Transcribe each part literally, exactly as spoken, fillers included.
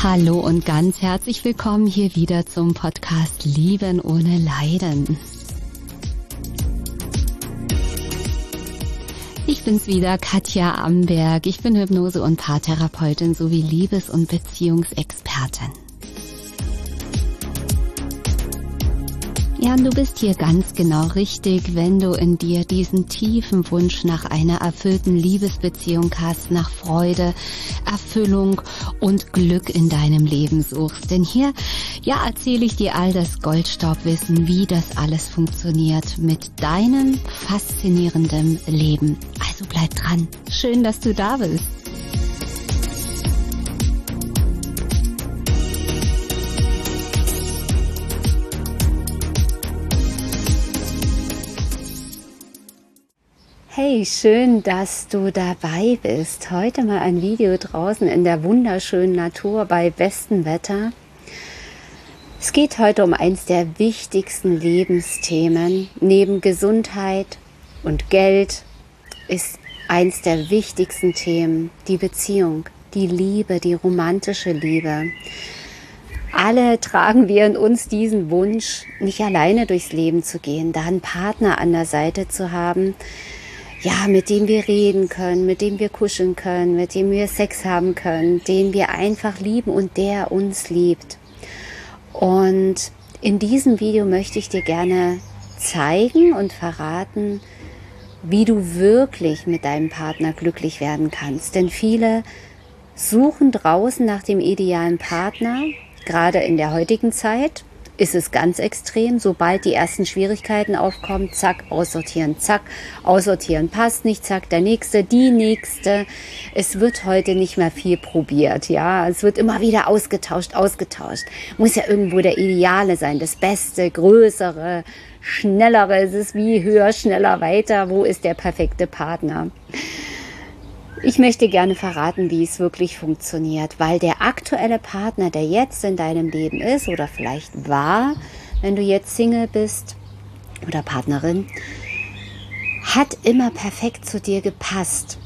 Hallo und ganz herzlich willkommen hier wieder zum Podcast Lieben ohne Leiden. Ich bin's wieder, Katja Amberg. Ich bin Hypnose- und Paartherapeutin sowie Liebes- und Beziehungsexpertin. Ja, und du bist hier ganz genau richtig, wenn du in dir diesen tiefen Wunsch nach einer erfüllten Liebesbeziehung hast, nach Freude, Erfüllung und Glück in deinem Leben suchst. Denn hier, ja, erzähle ich dir all das Goldstaubwissen, wie das alles funktioniert mit deinem faszinierenden Leben. Also bleib dran. Schön, dass du da bist. Hey, schön, dass du dabei bist. Heute mal ein Video draußen in der wunderschönen Natur bei bestem Wetter. Es geht heute um eins der wichtigsten Lebensthemen. Neben Gesundheit und Geld ist eins der wichtigsten Themen die Beziehung, die Liebe, die romantische Liebe. Alle tragen wir in uns diesen Wunsch, nicht alleine durchs Leben zu gehen, da einen Partner an der Seite zu haben, ja, mit dem wir reden können, mit dem wir kuscheln können, mit dem wir Sex haben können, den wir einfach lieben und der uns liebt. Und in diesem Video möchte ich dir gerne zeigen und verraten, wie du wirklich mit deinem Partner glücklich werden kannst. Denn viele suchen draußen nach dem idealen Partner, gerade in der heutigen Zeit. Ist es ganz extrem, sobald die ersten Schwierigkeiten aufkommen, zack, aussortieren, zack, aussortieren, passt nicht, zack, der Nächste, die Nächste. Es wird heute nicht mehr viel probiert, ja, es wird immer wieder ausgetauscht, ausgetauscht. Muss ja irgendwo der Ideale sein, das Beste, Größere, Schnellere, es ist wie höher, schneller, weiter, wo ist der perfekte Partner? Ich möchte gerne verraten, wie es wirklich funktioniert, weil der aktuelle Partner, der jetzt in deinem Leben ist oder vielleicht war, wenn du jetzt Single bist oder Partnerin, hat immer perfekt zu dir gepasst.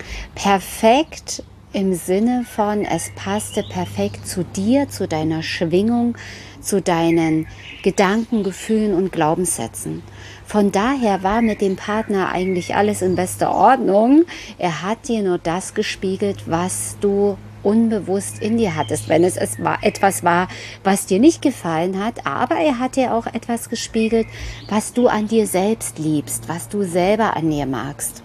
Perfekt im Sinne von, es passte perfekt zu dir, zu deiner Schwingung, zu deinen Gedanken, Gefühlen und Glaubenssätzen. Von daher war mit dem Partner eigentlich alles in bester Ordnung. Er hat dir nur das gespiegelt, was du unbewusst in dir hattest, wenn es etwas war, was dir nicht gefallen hat. Aber er hat dir auch etwas gespiegelt, was du an dir selbst liebst, was du selber an dir magst.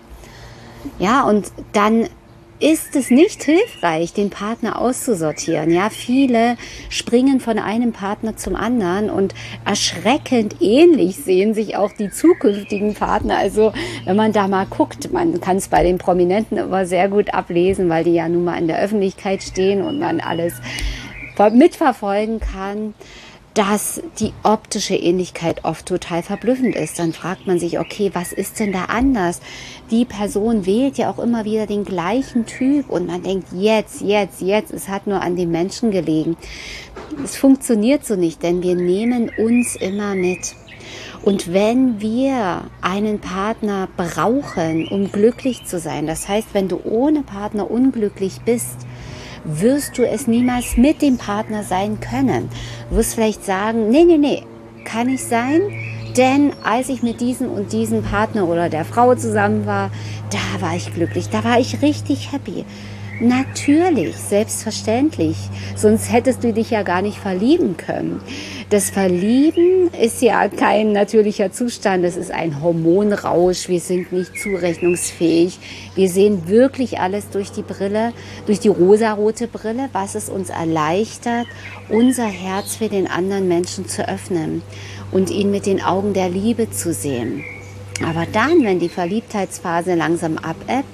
Ja, und dann ist es nicht hilfreich, den Partner auszusortieren. Ja, viele springen von einem Partner zum anderen und erschreckend ähnlich sehen sich auch die zukünftigen Partner. Also wenn man da mal guckt, man kann es bei den Prominenten immer sehr gut ablesen, weil die ja nun mal in der Öffentlichkeit stehen und man alles mitverfolgen kann, dass die optische Ähnlichkeit oft total verblüffend ist. Dann fragt man sich, okay, was ist denn da anders? Die Person wählt ja auch immer wieder den gleichen Typ und man denkt, jetzt, jetzt, jetzt, es hat nur an den Menschen gelegen. Es funktioniert so nicht, denn wir nehmen uns immer mit. Und wenn wir einen Partner brauchen, um glücklich zu sein, das heißt, wenn du ohne Partner unglücklich bist, wirst du es niemals mit dem Partner sein können. Du wirst vielleicht sagen, nee, nee, nee, kann nicht sein, denn als ich mit diesem und diesem Partner oder der Frau zusammen war, da war ich glücklich, da war ich richtig happy. Natürlich, selbstverständlich, sonst hättest du dich ja gar nicht verlieben können. Das Verlieben ist ja kein natürlicher Zustand, es ist ein Hormonrausch, wir sind nicht zurechnungsfähig. Wir sehen wirklich alles durch die Brille, durch die rosarote Brille, was es uns erleichtert, unser Herz für den anderen Menschen zu öffnen und ihn mit den Augen der Liebe zu sehen. Aber dann, wenn die Verliebtheitsphase langsam abebbt,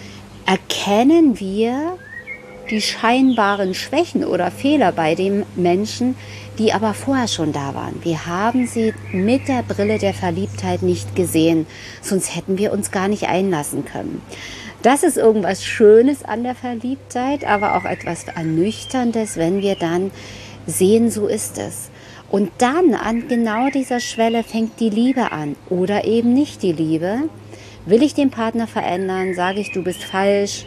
erkennen wir die scheinbaren Schwächen oder Fehler bei dem Menschen, die aber vorher schon da waren. Wir haben sie mit der Brille der Verliebtheit nicht gesehen, sonst hätten wir uns gar nicht einlassen können. Das ist irgendwas Schönes an der Verliebtheit, aber auch etwas Ernüchterndes, wenn wir dann sehen, so ist es. Und dann an genau dieser Schwelle fängt die Liebe an oder eben nicht die Liebe. Will ich den Partner verändern? Sage ich, du bist falsch?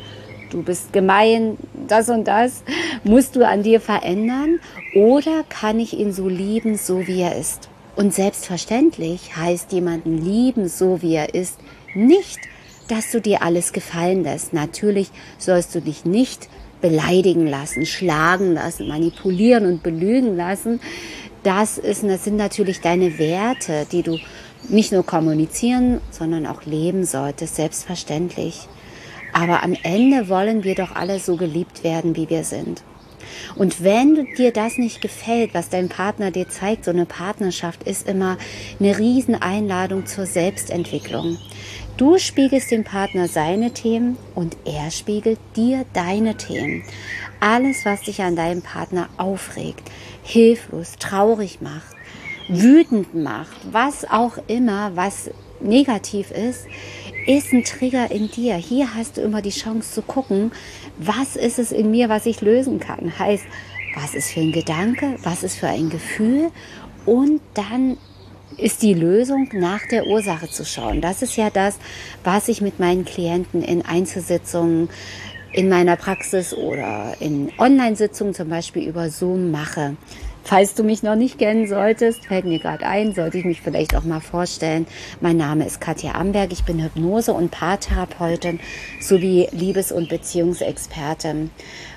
du bist gemein, das und das musst du an dir verändern, oder kann ich ihn so lieben, so wie er ist? Und selbstverständlich heißt jemanden lieben, so wie er ist, nicht, dass du dir alles gefallen lässt. Natürlich sollst du dich nicht beleidigen lassen, schlagen lassen, manipulieren und belügen lassen. Das ist, das sind natürlich deine Werte, die du nicht nur kommunizieren, sondern auch leben solltest, selbstverständlich. Aber am Ende wollen wir doch alle so geliebt werden, wie wir sind. Und wenn dir das nicht gefällt, was dein Partner dir zeigt, so eine Partnerschaft ist immer eine Rieseneinladung zur Selbstentwicklung. Du spiegelst dem Partner seine Themen und er spiegelt dir deine Themen. Alles, was dich an deinem Partner aufregt, hilflos, traurig macht, wütend macht, was auch immer, was negativ ist, ist ein Trigger in dir. Hier hast du immer die Chance zu gucken, was ist es in mir, was ich lösen kann. Heißt, was ist für ein Gedanke, was ist für ein Gefühl, und dann ist die Lösung, nach der Ursache zu schauen. Das ist ja das, was ich mit meinen Klienten in Einzelsitzungen, in meiner Praxis oder in Online-Sitzungen zum Beispiel über Zoom mache. Falls du mich noch nicht kennen solltest, fällt mir gerade ein, sollte ich mich vielleicht auch mal vorstellen. Mein Name ist Katja Amberg, ich bin Hypnose- und Paartherapeutin sowie Liebes- und Beziehungsexpertin.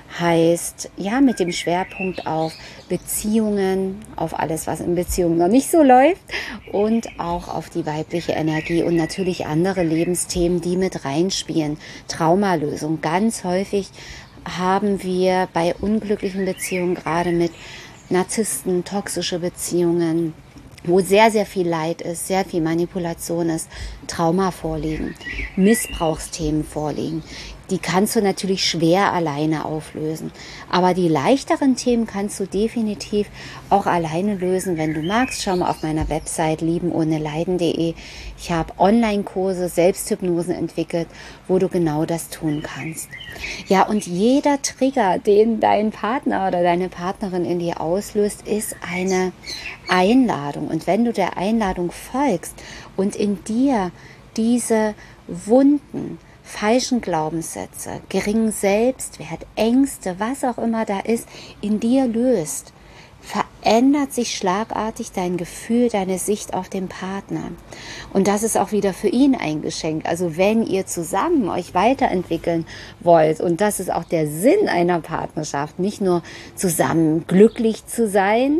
Heißt, ja, mit dem Schwerpunkt auf Beziehungen, auf alles, was in Beziehungen noch nicht so läuft, und auch auf die weibliche Energie und natürlich andere Lebensthemen, die mit reinspielen. Traumalösung. Ganz häufig haben wir bei unglücklichen Beziehungen, gerade mit Narzissten, toxische Beziehungen, wo sehr, sehr viel Leid ist, sehr viel Manipulation ist, Trauma vorliegen, Missbrauchsthemen vorliegen. Die kannst du natürlich schwer alleine auflösen. Aber die leichteren Themen kannst du definitiv auch alleine lösen, wenn du magst. Schau mal auf meiner Website lieben ohne leiden punkt de. Ich habe Online-Kurse, Selbsthypnosen entwickelt, wo du genau das tun kannst. Ja, und jeder Trigger, den dein Partner oder deine Partnerin in dir auslöst, ist eine Einladung. Und wenn du der Einladung folgst und in dir diese Wunden, falschen Glaubenssätze, geringen Selbstwert, Ängste, was auch immer da ist, in dir löst, verändert sich schlagartig dein Gefühl, deine Sicht auf den Partner. Und das ist auch wieder für ihn ein Geschenk. Also wenn ihr zusammen euch weiterentwickeln wollt, und das ist auch der Sinn einer Partnerschaft, nicht nur zusammen glücklich zu sein,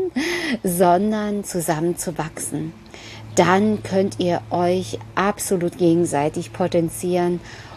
sondern zusammen zu wachsen, dann könnt ihr euch absolut gegenseitig potenzieren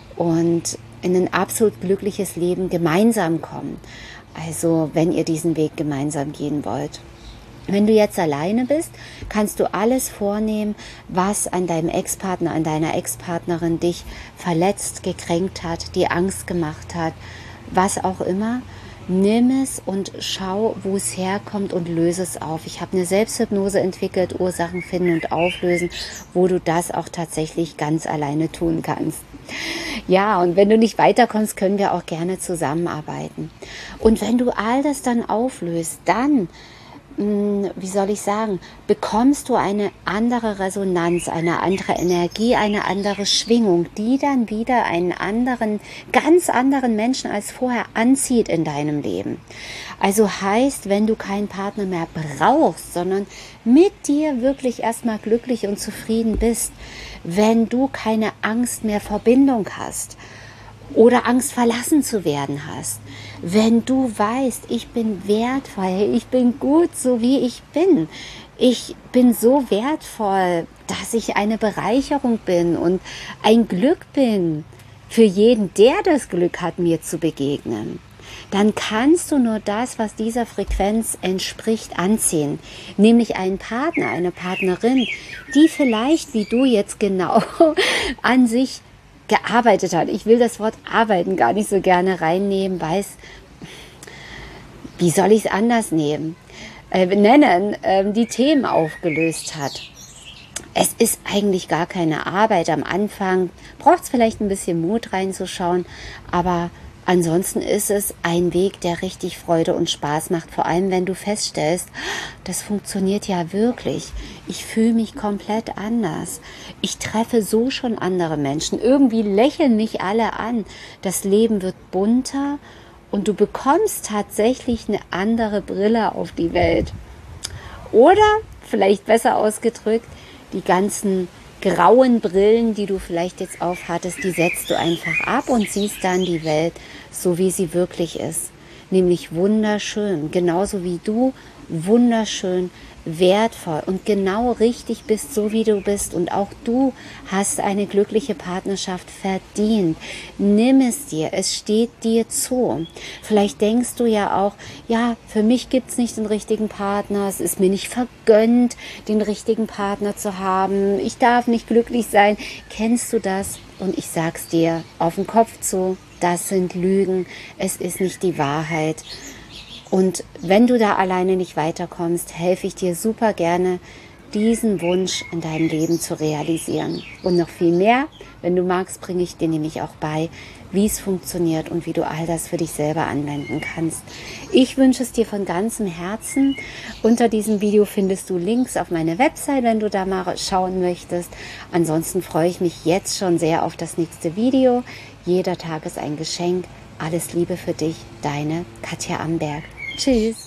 und in ein absolut glückliches Leben gemeinsam kommen. Also wenn ihr diesen Weg gemeinsam gehen wollt. Wenn du jetzt alleine bist, kannst du alles vornehmen, was an deinem Ex-Partner, an deiner Ex-Partnerin dich verletzt, gekränkt hat, dir Angst gemacht hat, was auch immer. Nimm es und schau, wo es herkommt, und löse es auf. Ich habe eine Selbsthypnose entwickelt, Ursachen finden und auflösen, wo du das auch tatsächlich ganz alleine tun kannst. Ja, und wenn du nicht weiterkommst, können wir auch gerne zusammenarbeiten. Und wenn du all das dann auflöst, dann, wie soll ich sagen, bekommst du eine andere Resonanz, eine andere Energie, eine andere Schwingung, die dann wieder einen anderen, ganz anderen Menschen als vorher anzieht in deinem Leben. Also heißt, wenn du keinen Partner mehr brauchst, sondern mit dir wirklich erstmal glücklich und zufrieden bist, wenn du keine Angst mehr vor Bindung hast oder Angst verlassen zu werden hast, wenn du weißt, ich bin wertvoll, ich bin gut, so wie ich bin, ich bin so wertvoll, dass ich eine Bereicherung bin und ein Glück bin für jeden, der das Glück hat, mir zu begegnen, dann kannst du nur das, was dieser Frequenz entspricht, anziehen. Nämlich einen Partner, eine Partnerin, die vielleicht, wie du jetzt genau, an sich gearbeitet hat. Ich will das Wort arbeiten gar nicht so gerne reinnehmen, weil es, wie soll ich es anders nehmen, äh, nennen, äh, die Themen aufgelöst hat. Es ist eigentlich gar keine Arbeit am Anfang. Braucht es vielleicht ein bisschen Mut reinzuschauen, aber Ansonsten ist es ein Weg, der richtig Freude und Spaß macht, vor allem wenn du feststellst, das funktioniert ja wirklich. Ich fühle mich komplett anders. Ich treffe so schon andere Menschen. Irgendwie lächeln mich alle an. Das Leben wird bunter und du bekommst tatsächlich eine andere Brille auf die Welt. Oder, vielleicht besser ausgedrückt, die ganzen grauen Brillen, die du vielleicht jetzt aufhattest, die setzt du einfach ab und siehst dann die Welt so, wie sie wirklich ist. Nämlich wunderschön, genauso wie du wunderschön, wertvoll und genau richtig bist, so wie du bist. Und auch du hast eine glückliche Partnerschaft verdient. Nimm es dir, es steht dir zu. Vielleicht denkst du ja auch, ja, für mich gibt es nicht den richtigen Partner, es ist mir nicht vergönnt, den richtigen Partner zu haben, ich darf nicht glücklich sein. Kennst du das? Und ich sag's dir auf den Kopf zu, das sind Lügen, es ist nicht die Wahrheit. Und wenn du da alleine nicht weiterkommst, helfe ich dir super gerne, diesen Wunsch in deinem Leben zu realisieren. Und noch viel mehr, wenn du magst, bringe ich dir nämlich auch bei, wie es funktioniert und wie du all das für dich selber anwenden kannst. Ich wünsche es dir von ganzem Herzen. Unter diesem Video findest du Links auf meine Website, wenn du da mal schauen möchtest. Ansonsten freue ich mich jetzt schon sehr auf das nächste Video. Jeder Tag ist ein Geschenk. Alles Liebe für dich, deine Katja Amberg. Tschüss.